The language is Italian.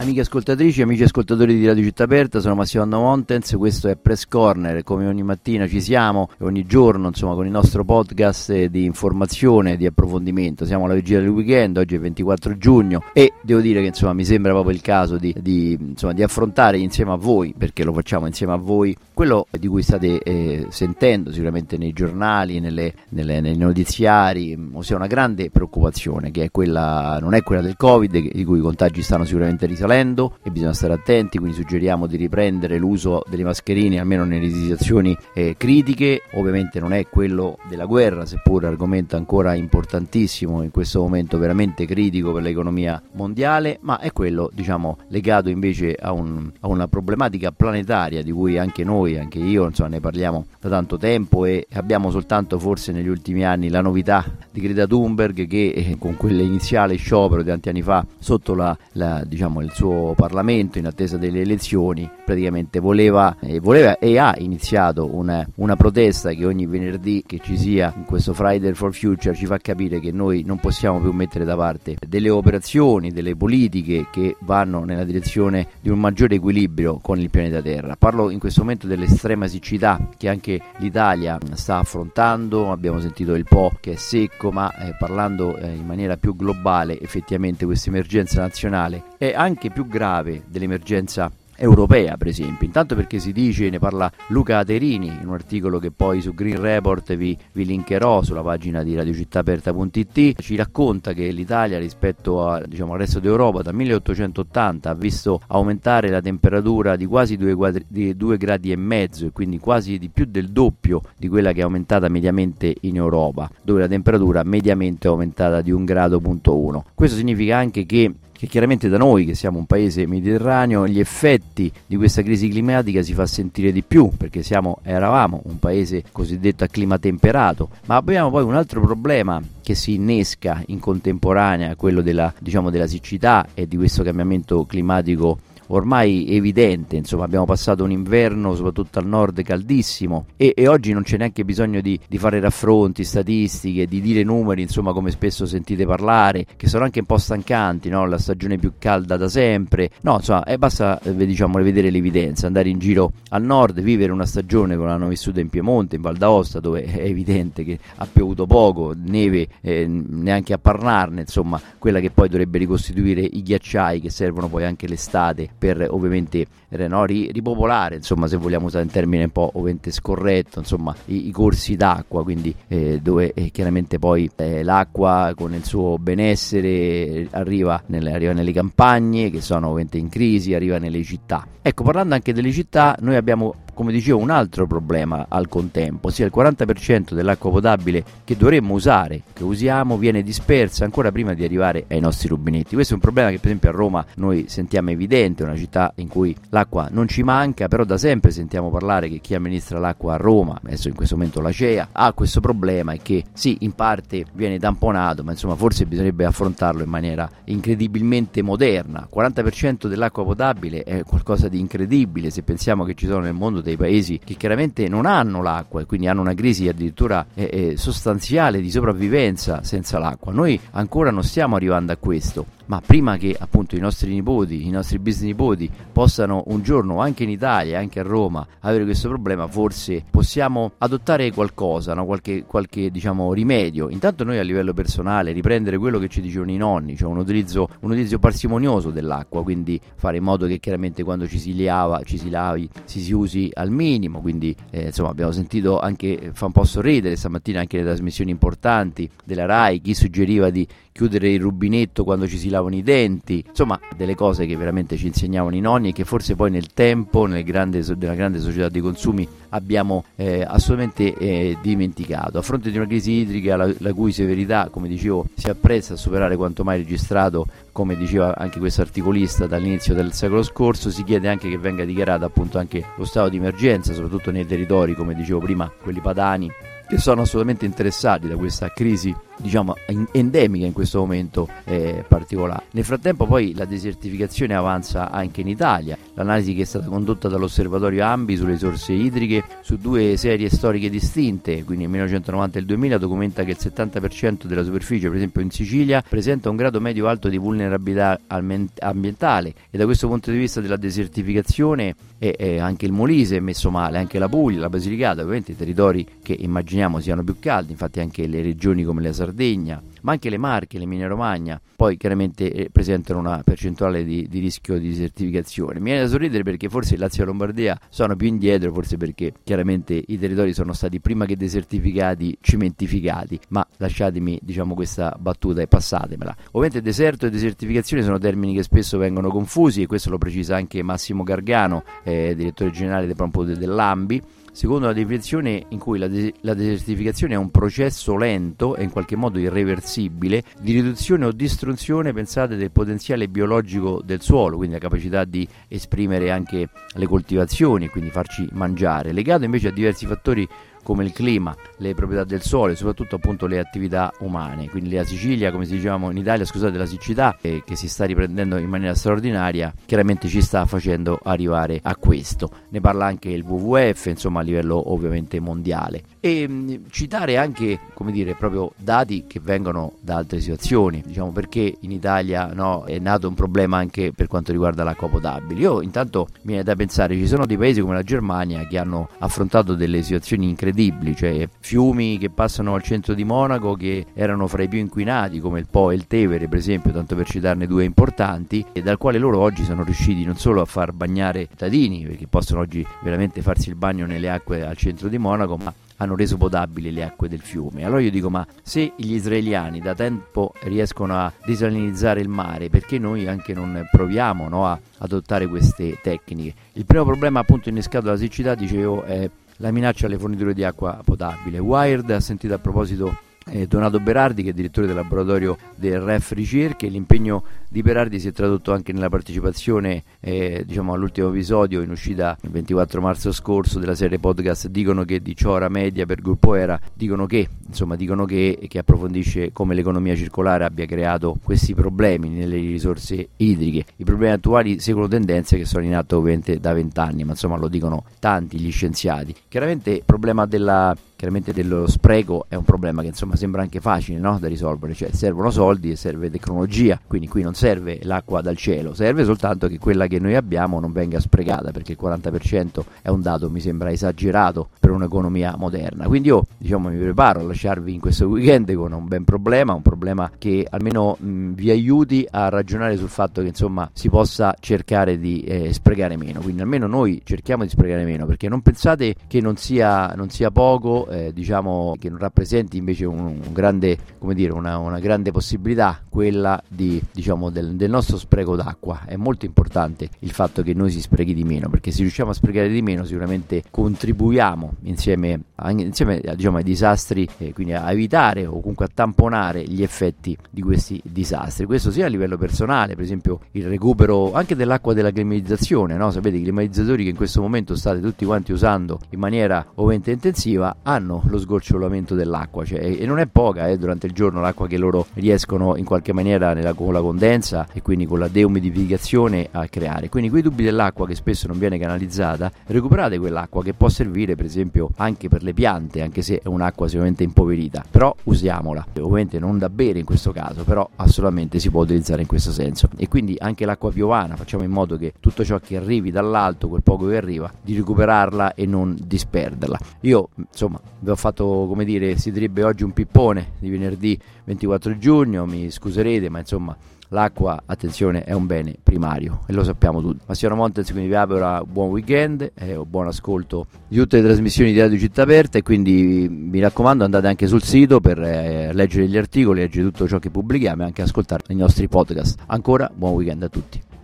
Amiche ascoltatrici, amici ascoltatori di Radio Città Aperta, sono Massimiliano Montens, questo è Press Corner, come ogni mattina ci siamo, ogni giorno insomma con il nostro podcast di informazione, di approfondimento. Siamo alla vigilia del weekend, oggi è 24 giugno e devo dire che insomma mi sembra proprio il caso di affrontare insieme a voi, perché lo facciamo insieme a voi, quello di cui state sentendo sicuramente nei giornali, nei notiziari, ossia una grande preoccupazione che è quella, non è quella del Covid, di cui i contagi stanno sicuramente risalendo e bisogna stare attenti, quindi suggeriamo di riprendere l'uso delle mascherine almeno nelle situazioni critiche. Ovviamente non è quello della guerra, seppur argomento ancora importantissimo in questo momento veramente critico per l'economia mondiale, ma è quello legato invece a una problematica planetaria di cui anche noi, anche io ne parliamo da tanto tempo, e abbiamo soltanto forse negli ultimi anni la novità di Greta Thunberg che con quell'iniziale sciopero di tanti anni fa sotto il suo Parlamento in attesa delle elezioni praticamente voleva e ha iniziato una protesta che ogni venerdì che ci sia in questo Friday for Future ci fa capire che noi non possiamo più mettere da parte delle operazioni, delle politiche che vanno nella direzione di un maggiore equilibrio con il pianeta Terra. Parlo in questo momento dell'estrema siccità che anche l'Italia sta affrontando. Abbiamo sentito il Po che è secco, ma parlando in maniera più globale, effettivamente questa emergenza nazionale è anche più grave dell'emergenza europea, per esempio, intanto perché si dice, ne parla Luca Aterini in un articolo che poi su Green Report vi linkerò sulla pagina di radiocittaaperta.it, ci racconta che l'Italia rispetto al resto d'Europa dal 1880 ha visto aumentare la temperatura di quasi 2 gradi e mezzo, e quindi quasi di più del doppio di quella che è aumentata mediamente in Europa, dove la temperatura mediamente è aumentata di 1,1 grado. Questo significa anche che chiaramente da noi, che siamo un paese mediterraneo, gli effetti di questa crisi climatica si fa sentire di più, perché eravamo un paese cosiddetto a clima temperato, ma abbiamo poi un altro problema che si innesca in contemporanea, quello della siccità e di questo cambiamento climatico ormai evidente. Abbiamo passato un inverno soprattutto al nord caldissimo e oggi non c'è neanche bisogno di fare raffronti, statistiche, di dire numeri, come spesso sentite parlare, che sono anche un po' stancanti, no? La stagione più calda da sempre, basta vedere l'evidenza, andare in giro al nord, vivere una stagione come l'hanno vissuta in Piemonte, in Val d'Aosta, dove è evidente che ha piovuto poco, neve neanche a parlarne, quella che poi dovrebbe ricostituire i ghiacciai che servono poi anche l'estate per ovviamente ripopolare, se vogliamo usare un termine un po' ovviamente scorretto, i corsi d'acqua, quindi dove chiaramente poi l'acqua con il suo benessere arriva nelle campagne che sono ovviamente in crisi, arriva nelle città. Ecco, parlando anche delle città, noi abbiamo, come dicevo, un altro problema al contempo, ossia il 40% dell'acqua potabile che dovremmo usare, che usiamo, viene dispersa ancora prima di arrivare ai nostri rubinetti. Questo è un problema che per esempio a Roma noi sentiamo evidente, una città in cui l'acqua non ci manca, però da sempre sentiamo parlare che chi amministra l'acqua a Roma, adesso in questo momento l'ACEA, ha questo problema e che sì, in parte viene tamponato, ma forse bisognerebbe affrontarlo in maniera incredibilmente moderna. 40% dell'acqua potabile è qualcosa di incredibile se pensiamo che ci sono nel mondo dei paesi che chiaramente non hanno l'acqua e quindi hanno una crisi addirittura sostanziale di sopravvivenza senza l'acqua. Noi ancora non stiamo arrivando a questo, ma prima che appunto i nostri nipoti, i nostri bisnipoti possano un giorno anche in Italia, anche a Roma, avere questo problema, forse possiamo adottare qualcosa, no? qualche rimedio. Intanto noi a livello personale riprendere quello che ci dicevano i nonni, cioè un utilizzo parsimonioso dell'acqua, quindi fare in modo che chiaramente quando ci si lavi si usi al minimo, quindi abbiamo sentito anche, fa un po' sorridere stamattina anche le trasmissioni importanti della Rai, chi suggeriva di chiudere il rubinetto quando ci si lavano i denti, delle cose che veramente ci insegnavano i nonni e che forse poi nel tempo, nella grande società di consumi abbiamo assolutamente dimenticato. A fronte di una crisi idrica la cui severità, come dicevo, si appresta a superare quanto mai registrato, come diceva anche questo articolista, dall'inizio del secolo scorso, si chiede anche che venga dichiarato appunto anche lo stato di emergenza, soprattutto nei territori, come dicevo prima, quelli padani, che sono assolutamente interessati da questa crisi diciamo endemica in questo momento particolare. Nel frattempo poi la desertificazione avanza anche in Italia. L'analisi che è stata condotta dall'osservatorio AMBI sulle risorse idriche su 2 serie storiche distinte, quindi nel 1990 e il 2000, documenta che il 70% della superficie, per esempio in Sicilia, presenta un grado medio alto di vulnerabilità ambientale, e da questo punto di vista della desertificazione anche il Molise è messo male, anche la Puglia, la Basilicata, ovviamente i territori che immaginiamo siano più caldi, infatti anche le regioni come la Sardegna, ma anche le Marche, l'Emilia Romagna, poi chiaramente presentano una percentuale di rischio di desertificazione. Mi viene da sorridere perché forse Lazio e Lombardia sono più indietro, forse perché chiaramente i territori sono stati prima che desertificati cementificati, ma lasciatemi diciamo questa battuta e passatemela. Ovviamente deserto e desertificazione sono termini che spesso vengono confusi, e questo lo precisa anche Massimo Gargano, direttore generale dell'AMBI. Secondo la definizione in cui la desertificazione è un processo lento e in qualche modo irreversibile di riduzione o distruzione, pensate, del potenziale biologico del suolo, quindi la capacità di esprimere anche le coltivazioni e quindi farci mangiare, legato invece a diversi fattori come il clima, le proprietà del suolo e soprattutto appunto le attività umane. Quindi la Sicilia, come si dicevamo in Italia, scusate, la siccità che si sta riprendendo in maniera straordinaria, chiaramente ci sta facendo arrivare a questo. Ne parla anche il WWF, insomma a livello ovviamente mondiale. E citare anche, come dire, proprio dati che vengono da altre situazioni, diciamo perché in Italia è nato un problema anche per quanto riguarda l'acqua potabile. Io intanto mi viene da pensare, ci sono dei paesi come la Germania che hanno affrontato delle situazioni incredibili, cioè fiumi che passano al centro di Monaco che erano fra i più inquinati, come il Po e il Tevere per esempio, tanto per citarne 2 importanti, e dal quale loro oggi sono riusciti non solo a far bagnare i cittadini, perché possono oggi veramente farsi il bagno nelle acque al centro di Monaco, ma hanno reso potabili le acque del fiume. Allora io dico, ma se gli israeliani da tempo riescono a desalinizzare il mare, perché noi anche non proviamo a adottare queste tecniche? Il primo problema appunto innescato dalla siccità, dicevo, è la minaccia alle forniture di acqua potabile. Wired ha sentito a proposito Donato Berardi, che è direttore del laboratorio del REF Ricerche. L'impegno di Berardi si è tradotto anche nella partecipazione diciamo all'ultimo episodio in uscita il 24 marzo scorso della serie podcast Dicono che di Ciora Media per Gruppo Era, dicono che approfondisce come l'economia circolare abbia creato questi problemi nelle risorse idriche. I problemi attuali seguono tendenze che sono in atto ovviamente da 20 anni, ma insomma lo dicono tanti gli scienziati. Chiaramente il problema dello spreco è un problema che insomma sembra anche facile da risolvere, cioè servono soldi e serve tecnologia, quindi qui non serve l'acqua dal cielo, serve soltanto che quella che noi abbiamo non venga sprecata, perché il 40% è un dato mi sembra esagerato per un'economia moderna. Quindi io mi preparo a lasciarvi in questo weekend con un problema che almeno vi aiuti a ragionare sul fatto che insomma si possa cercare di sprecare meno, quindi almeno noi cerchiamo di sprecare meno, perché non pensate che non sia poco, che non rappresenti invece un grande, una grande possibilità quella del nostro spreco d'acqua. È molto importante il fatto che noi si sprechi di meno, perché se riusciamo a sprecare di meno sicuramente contribuiamo insieme ai disastri, quindi a evitare o comunque a tamponare gli effetti di questi disastri. Questo sia a livello personale, per esempio il recupero anche dell'acqua della climatizzazione, sapete, i climatizzatori che in questo momento state tutti quanti usando in maniera ovviamente intensiva hanno lo sgorciolamento dell'acqua, e non è poca durante il giorno l'acqua che loro riescono in qualche maniera con la condensa e quindi con la deumidificazione a creare. Quindi quei tubi dell'acqua che spesso non viene canalizzata, recuperate quell'acqua che può servire per esempio anche per le piante, anche se è un'acqua sicuramente impoverita, però usiamola, ovviamente non da bere in questo caso, però assolutamente si può utilizzare in questo senso. E quindi anche l'acqua piovana, facciamo in modo che tutto ciò che arrivi dall'alto, quel poco che arriva, di recuperarla e non disperderla. Io vi ho fatto, si direbbe oggi un pippone di venerdì 24 giugno, mi scuserete, ma l'acqua, attenzione, è un bene primario e lo sappiamo tutti. Massimiliano Montez quindi vi auguro buon weekend e buon ascolto di tutte le trasmissioni di Radio Città Aperta, e quindi mi raccomando, andate anche sul sito per leggere gli articoli, leggere tutto ciò che pubblichiamo e anche ascoltare i nostri podcast. Ancora buon weekend a tutti.